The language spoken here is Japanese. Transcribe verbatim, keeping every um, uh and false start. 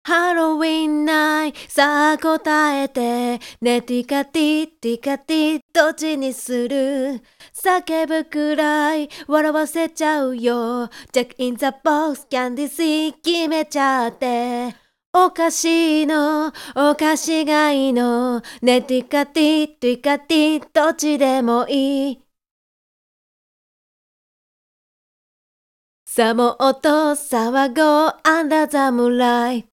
ハロウィンナイさあ答えてねティカティティカティどっちにする叫ぶくらい笑わせちゃうよジャックインザボックスキャンディシー決めちゃってお菓子のお菓子がいいのねティカティティカティどっちでもいいさもっと騒ごうアンダーザムーンライト